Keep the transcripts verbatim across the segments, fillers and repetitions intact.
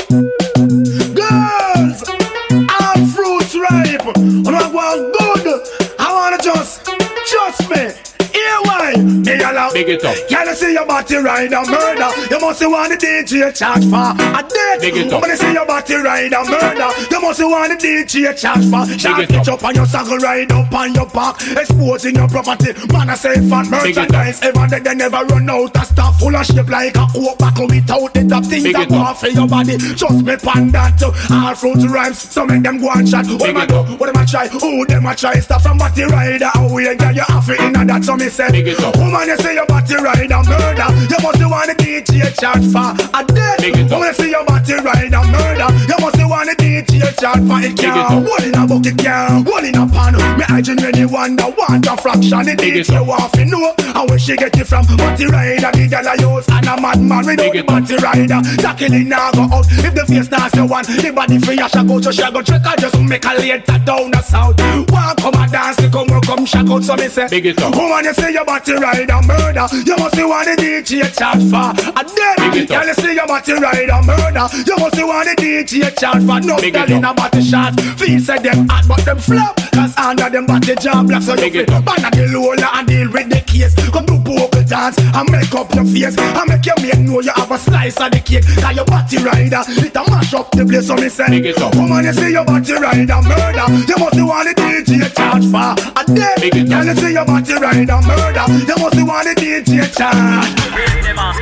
Girls, all fruits ripe. And I want good. I wanna just, trust me. Here why? Me allow. Big it up. Can you see your body ride a murder? You must want the D J charge for a death. Big it up. When you see your body ride a murder, you must want the D J charge for. Shot pitch up on your saddle, ride up on your back, exposing your property. Man, I say fat merchandise. Ever they, they never run out of stuff. Full of shape like a coke buckle without the top things that go off for your body. Trust me, pan that too. All fruits rhymes, so make them go and shot. What am I do? What am I try? Who them I try? Stuff from body rider. How we get you off it in that? So me say, woman, you say your body ride a murder. You must want the D J charge for a death. Woman, you say your body ride a murder. You must want the D J charge for it. Can't one in a bucket, can't one in a pan. Me I genuinely wonder what a fraction the D J want to know. And where she get it from? Body rider, the girl I use, and a madman without the body rider. Tackling now go out. If the face dance you want, the body free, I shall go to shall go check. I just make a later down the south. One come and dance, the come come shall out. So me say, woman, you say your body ride a murder. You must want the D J charge for a death. Can you see your body ride a murder? You must want the D J charge for no girl in a body shot. Feel say them hot but them flop. Cause under them body job black. So you fit ban at the lola and deal with the case. Come do vocal dance and make up your face. And make your mate know you have a slice of the cake. Cause your body rider, it a mash up the place. So me say, woman, you see your body ride a murder. You must want the D J charge for a death. Can you see your body ride a murder? You must want the D J charge. Wait them on.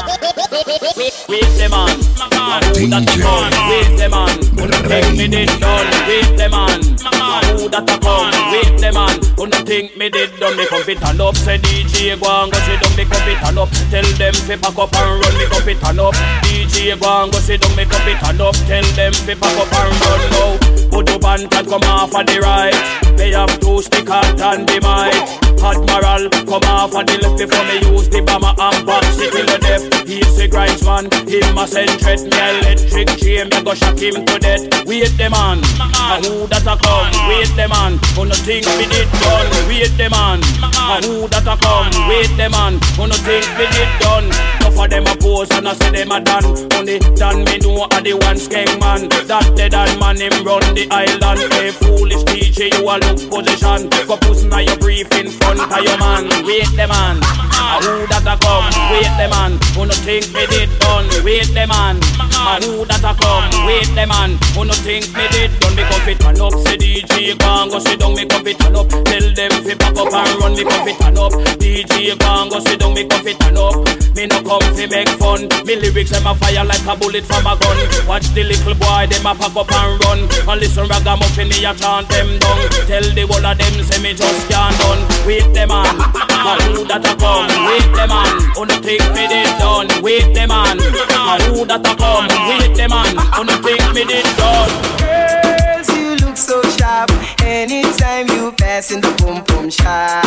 Wait them on. Who that a come? Wait them on. Who think me did done? Wait them on. Who that a come? Wait them on. Who think me did done? Me come fit and up. Say D J go and go sit down. Me come fit and up. Tell them fi pack up and run. Me come fit and up. D J go and go sit down. Me come fit and up. Tell them fi pack up and run now. Put up and come off of the right. They have two stick out and the mic. Admiral, come off of the left before me use the bomber and box it in the depth. He's a grinds man, him a send threat. Me electric chain, me go shock him to death. Wait the man, a who that a come? Wait the man, who no think me did done? Wait the man, a who that a come? Wait the man, who no think me did done? Enough of them a pose and I say them a done. Only done me know a the one skeng man. That dead and man him run the island. Hey foolish D J, you a look position. Go pussy now you brief in front. Your man, wait the man. A who that a come? Wait the man. Who no think me did done? Wait the man. A who that a come? Wait the man. Who no think me did done? Me come fit and up. Say D J go and go sit down. Me come fit and up. Tell them fi pack up and run. Me come fit and up. D J go and go sit down. Me come fit and up. Me no come fi make fun. Me lyrics them a fire like a bullet from a gun. Watch the little boy them a pack up and run. And listen ragamuffin me a chant them down. Tell the whole of them say me just can't done. Wait the man, a who that a come? Wait the man, who no think me did done? Wait the man, a who that a come? Wait the man, who no think me did done? Girls, you look so sharp. Anytime you pass in the boom boom shop.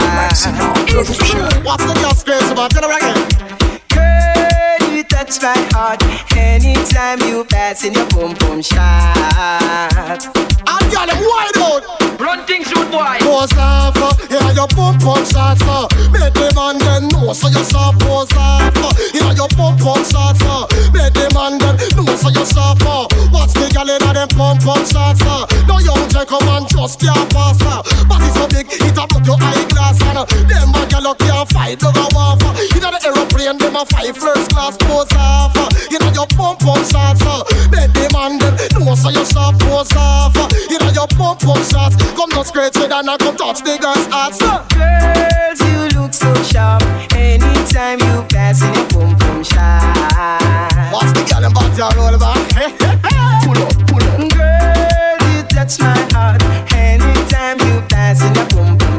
It's true. What's the just crazy about? Tell her again. Girl, you touch my heart. Anytime you pass in the boom boom shop. I'm got them wide out. Run things with boy. Pose off, yeah, your pump pump shots, uh. Make the man then know so you saw pose off, uh. Yeah, your pump pump shots, uh. Make the man then know so you saw uh. Watch the gal inna them pump pump shots, uh. No young gentleman just can't pass, uh. Body so big, it a put your eyeglass on, uh. Them a gal can't fight, no go off, uh. Inna the aeroplane, them a fight first class pose off, uh. Inna your pump pump shots, uh. Make the man then know so you saw pose off, uh. Inna your pump pump shots. Come not scratch it and I come touch the girl's heart. Girls, you look so sharp. Anytime you pass in your boom boom shop. What's the girl about your roll back? Pull up, pull up. Girl, you touch my heart. Anytime you pass in your boom boom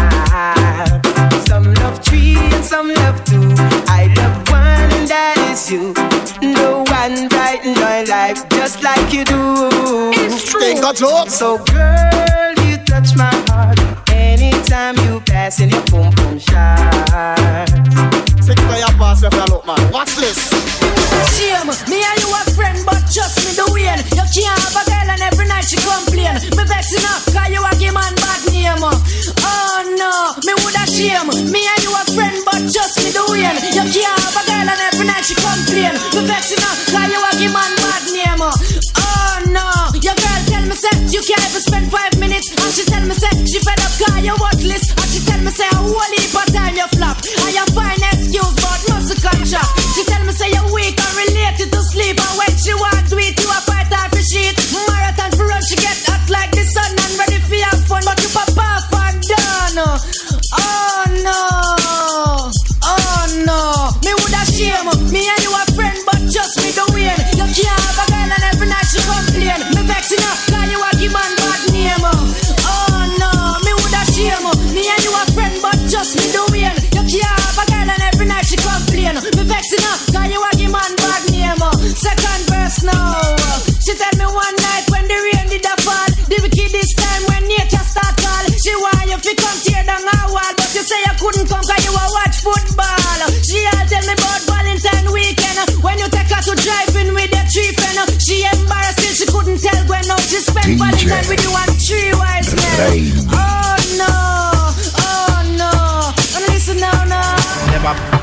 shop. Some love three and some love two. I love one and that is you. No one brighten your life just like you do. It's true. Think a joke. So girl, you touch my heart. Anytime you pass in your boom boom shot. Six day a pass if you look man. Watch this. Shame, me and you a friend, but trust me the way. You can't have a girl and every night she complain. Me vexing up, cause you a give man bad name. Oh no, me woulda shame. Me and you a friend, but trust me the way. You can't have a girl and every night she complain. Me vexing up, cause you a give man bad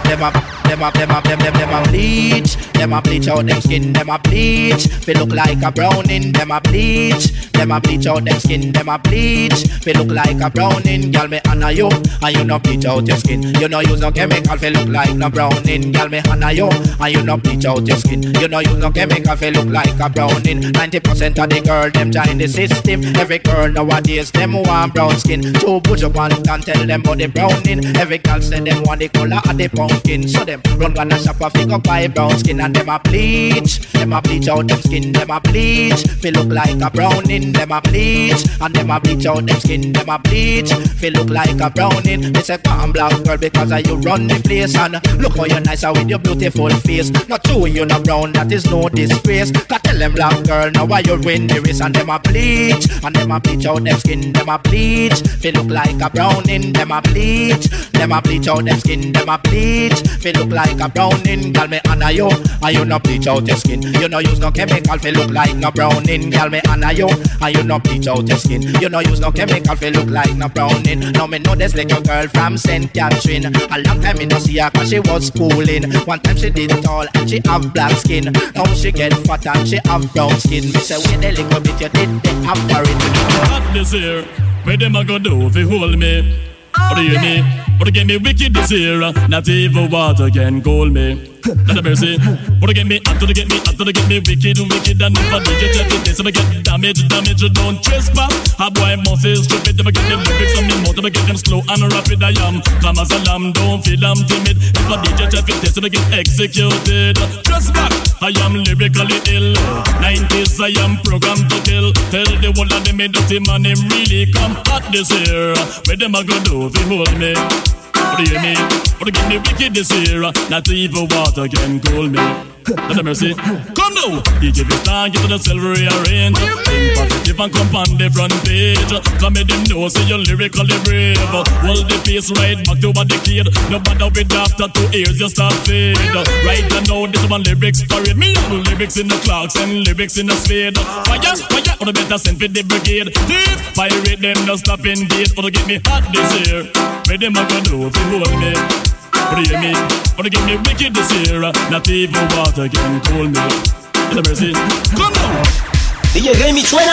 them a, them a, them a, them them them a bleach. Them a bleach out them skin, them a bleach. They look like a browning, them a bleach. Them a bleach out them skin, them a bleach. They look like a browning, girl me honor you, and you no bleach out your skin. You no use no chemical, they look like no browning, girl me honor you, and you no bleach out your skin. You no use no chemical, they look like a browning. Ninety percent of the girl them join the system. Every girl nowadays them want brown skin. Two push up and can tell them about the browning. Every girl say them want the color of the pumpkin. So them run gonna shop a figure buy brown skin, and them a bleach. Them a bleach out them skin, them a bleach. They look like a browning, them a bleach. And them a bleach out them skin, them a bleach. They look like a browning. They say come black girl because of you run the place. And look how you nice with your beautiful face. Not true you no brown, that is no disgrace. Cause tell them black girl now why you win the race. And them a bleach. And them a bleach out them skin, them a bleach. They look like a browning, them a bleach. Them a bleach out them skin, them a bleach. They look like a browning, girl me honor you. And you no bleach out your skin. You no use no chemical, they look like no browning, girl me honor you. And you no bleach out your skin. You no use no chemical, they look like no browning. Now me know this little girl from Saint Catherine. A long time me no see her cause she was schooling. One time she did tall and she have black skin. Now she get fat and she have brown skin. Me say wait a little bit you did the after it. What this here? Where them a go do if you hold me? What do you mean? What get me wicked this year? Not even water can cool me. Not a mercy. What get me after to get me after to get me wicked, wicked and if I do get it, this I get damage, damage. Don't trespass. A boy must is stupid. If I get them lyrics on me mouth, if I get them slow and rapid, I am calm as a lamb. Don't feel I'm timid. If I D J check it, this I get executed. Just back. I am lyrically ill. Nineties I am programmed to kill. Tell the world that they made dirty man him really come hot this year. Where them a go do if you hold me? What do you mean? What give me wicked this year? Not even water can cool me. Not a mercy. Come now. D J Vistan, get to the silver rearrange. Think positive and come on the front page. Come make them know, say you're lyrically brave. Hold the pace right back to what the kid. No matter with after two years, you start fade. Right now, this one lyrics parade. Me have lyrics in the clocks and lyrics in the spade. Fire, fire, or the better send for the brigade. Thief, pirate them, no stopping date. Or to get me hot this year. Where them a go do if you hold me? What do you mean? Wanna get me wicked this year? Not even water can cool me. In the mercy, come now. D J Remy suena.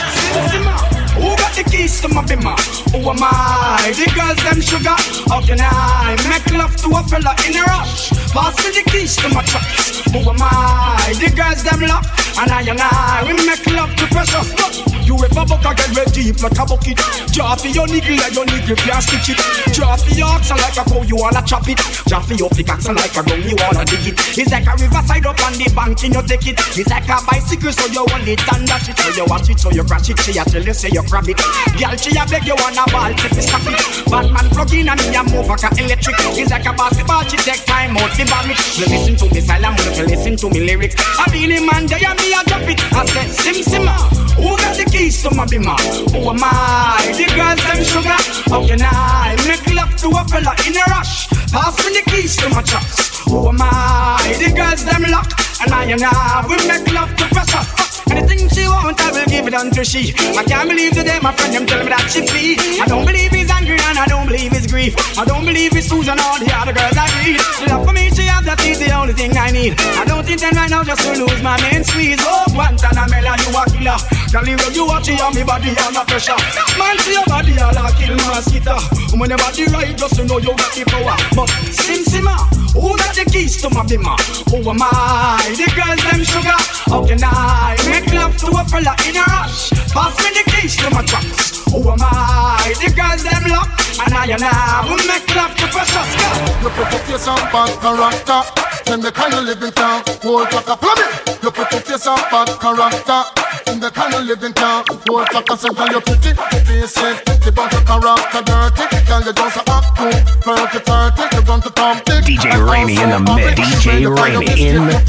Who got the keys to my bimmer? Who am I? The girls them sugar. How can I make love to a fella in a rush? Pass me the keys to my trucks. Who am I? The girls them lock. And I and I we make love to precious. You ever buck a girl with deep like a bucket? Draw for your niggle like your niggle can't stitch it. Draw for your oxen like a cow you wanna chop it. Draw for your pickaxe like a gun you wanna dig it. It's like a riverside up on the bank and you take it. It's like a bicycle so you want it and dash it. So you watch it so you crash it. She a tell you say you grab it. Girl she a beg you wanna ball if you stop it. Batman plug in and me a move like a electric. It's like a basketball she take time out to bomb it. You listen to me silent, you listen to me lyrics. I be the man there and me a drop it. I said sim simma. Who got the keys to my bimmer? Who am I? The girls them sugar. How can I make love to a fella in a rush? Pass me the keys to my trucks. Who am I? The girls them lock. And I and I we make love to pressure. Anything she want, I will give it unto she. I can't believe today my friend them tell me that she free. I don't believe he's angry and I don't believe he's grief. I don't believe he's Susan all the other girls I read. Love for me, she has that is the only thing I need. I don't intend right now just to lose my main squeeze. Oh, Guantanamela, you a killer. Girl, you watch it on me body under pressure. Man, see your body all a kill mosquito. When your body right, just to know you got the power. But Sim Simma, who got the keys to my bimmer? Who am I? The girls them sugar. How can I make love to a fella in a rush? Pass me the keys to my trucks. Who am I? The girls them lock. And I and I will make love to precious girl. You put up your some bad character. Then the kind of living town. Whole truck of plumbing. You put up your some bad character. In the kind of living town. Whole truck of something you pretty. Face it. The bunch of character dirty. Girl you just act too. Thirty thirty. You run to Tom Dick. D J Remy in the mix. D J Remy in the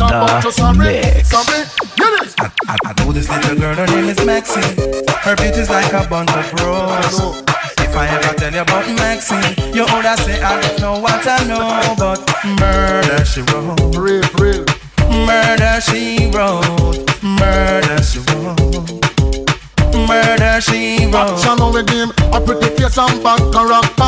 mix. Sorry. I, I, I know this little girl, her name is Maxine. Her beauty's like a bunch of roses. If I ever tell you about Maxine, you older say I don't know what I know, but murder she wrote, real, real. Murder she wrote, murder she wrote, murder she wrote. Action with him, a pretty face and bad character.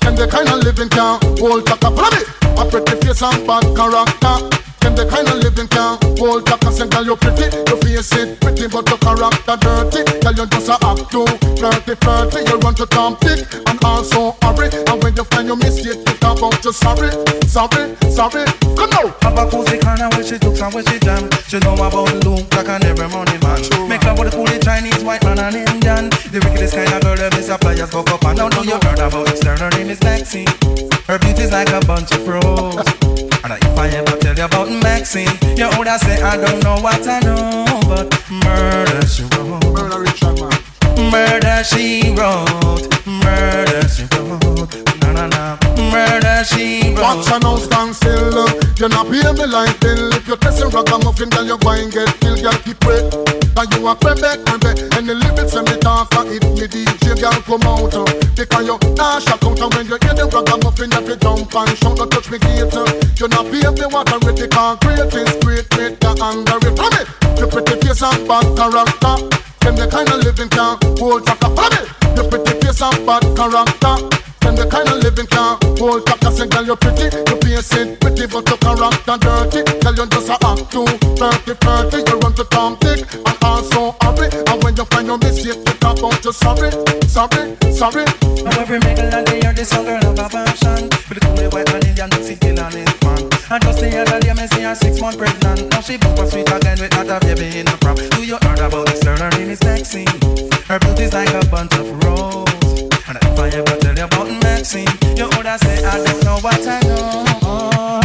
Them the kind of living can hold back up. Follow me. A pretty face and bad character. Them the kind of living can hold back and say, girl, you pretty. Your face it pretty, but your character dirty. Girl, you just a act too flirty, flirty. You run to Tom Dick and also hurry. And when you find your mistake, you talk about you sorry, sorry, sorry. Come now. Have a cozy kind of where she jokes and where she jam. She know about Luke like an every morning man. Make love with the coolie Chinese, white man and Indian. The wickedest kind of girl that Miss Suppliers fuck up. And now know you heard about this girl, her name is Maxine. Her beauty's like a bunch of roses. And if I ever tell you about Maxine, you would have say I don't know what I know, but murder she wrote. Murder Richard man. Murder she wrote. Murder she wrote. Na na na. Murder she wrote. Watch and now stand still. You not pay me like bill. If you test a ragamuffin, then you go and get killed. Girl keep wait. And you a Quebec and be. And the lyrics when me talk and it me D J girl come out. Because you nah shock out. And when you hear the ragamuffin, you fi jump and shout. Don't touch me gate. You not pay me what I ready. Cause great is great. Make the anger it. Follow me. You pretty face and bad character. Them the kind of living can hold back. Follow me. You pretty face and bad character. Them the kind of living can hold back. I say, girl, you pretty. You face it pretty, but your character dirty. Girl, you just a act too flirty, flirty. You run to Tom Dick and also hurry. And when you find your mistake, you talk about you sorry, sorry, sorry. Now every mingle and they hear this song, girl have a passion. For the coolie white man Indian, Dixie Hill and his fan. And just the other day, me see her six months pregnant. Now she book a sweet again with not a baby in the prom. Do you heard about this girl? Her name is Maxine. Her beauty's like a bunch of roses. And if I ever tell you about Maxine, you would have say I don't know what I know. Oh,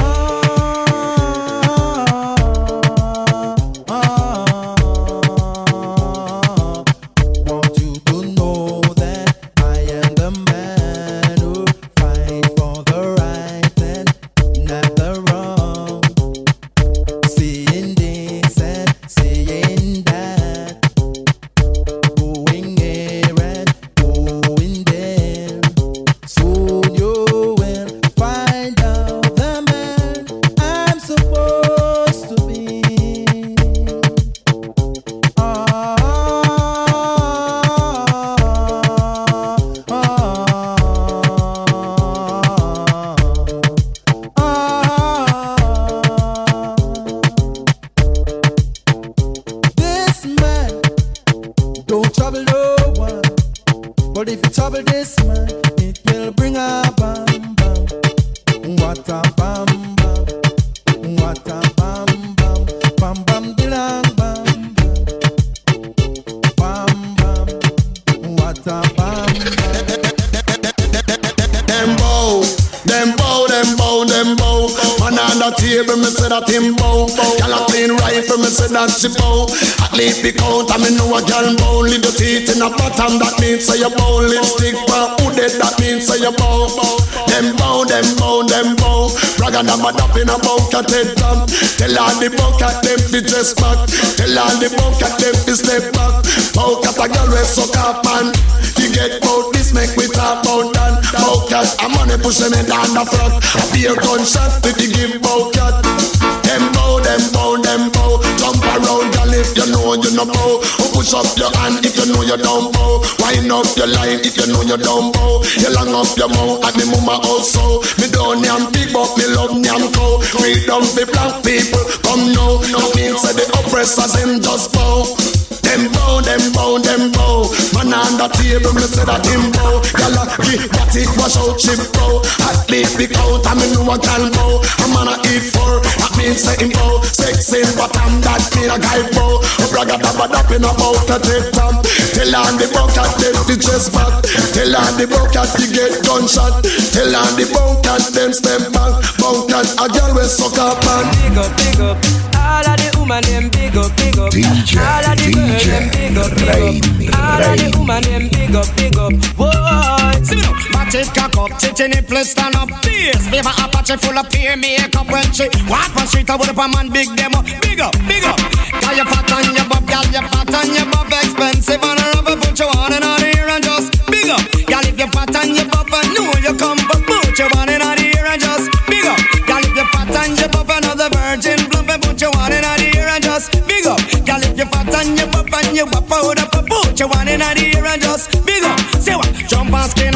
that she bow. At least be count and me know a girl bow. Little teeth in a bottom, that means say you bow. Lipstick for who dead, that means say you bow. Them bow, them bow, them bow. Bragga them a dap in a bucket head top. Tell all the bucket them fi dress back. Tell all the bucket them fi step back. Bucket a girl we suck up and you get bout this make we talk about that. Bucket a money push me down the front. A beer gunshot with the give bucket. Them bow, them bow, them bow. Jump around, girl, if you know you no bow. Or push up your hand if you know you don't bow. Wind up your line if you know you don't bow. You long up your mouth and the mama also. Me don't yam big but me love yam cow. Freedom for black people, come now. No means that the oppressors them just bow. Them bow, them bow, them bow. Man on the table, me say that him bow. Y'all give what it wash out chip bow. At least big out and me know a girl bow. A man a eat for, that means say him bow. Sex in bottom, that mean a guy bow. A bragga dabba dap in a bout a take top. Tell on the bucket, them the chest back. Tell on the bucket, you get gunshot. Tell on the bucket, them step back. Bucket, a girl will suck up and big up, big up. All of the woman them big up, big up. D J, all of the girl them big up, big up. All of the woman them big up, big up. Whoa, see me now. Back it cock up, titty nipple stand up. Beers, baby Apache full of peer makeup when she walk on street. I would up a man big them up, big up, big up. Girl you fat on your butt, girl you fat on your butt, expensive and a rubber put you on and on here and just big up. Girl if you fat on your butt, I know you come but put you on and on here and just big up. Girl if you fat on your butt, another virgin plump and put you on and on here and just big up. Girl if you fat on your butt and you wap out up, put you on and on here and just big up. Say what? Jump and skin out cause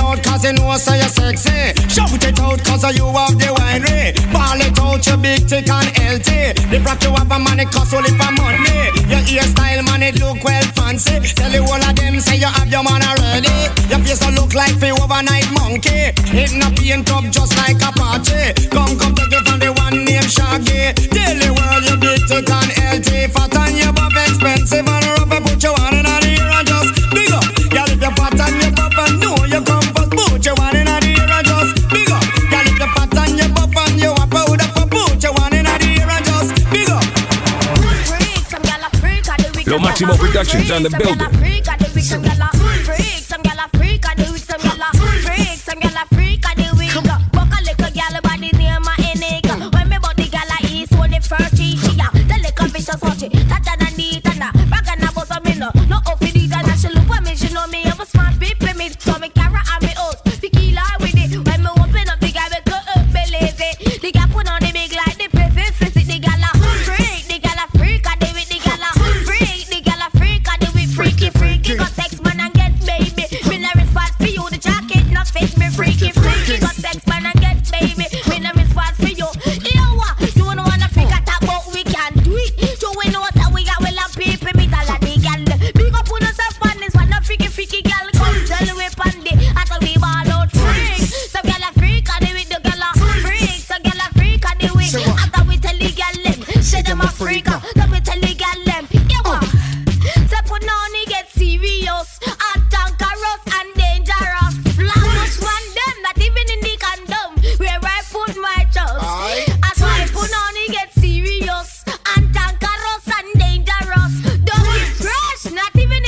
cause you know so you're sexy. Shout it out cause you have the winery. Ball it out, you big, thick and healthy. The rock you have a money cost only for money. Your hairstyle man it look well fancy. Tell you all of them say you have your man already. Your face don't look like the overnight monkey. It not paint up just like a party. Come, come take it from the one named Shaggy. Tell the world you big, thick and healthy. Fat and your buff expensive and rough. Put your hand in the ear and just big up. Girl if you're fat and your buff and know you come first. Put your hand in the ear and just big up. Girl if you're fat and your buff and you are proud of. Put your hand in the ear and just big up. Lo Máximo Productions on the building.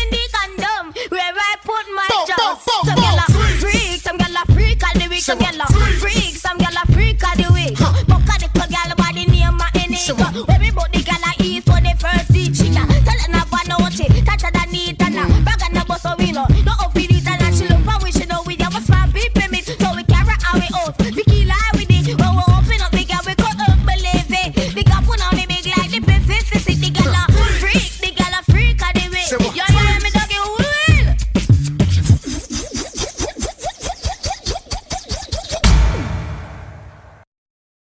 Some gyal a freak and the weak. Some gyal a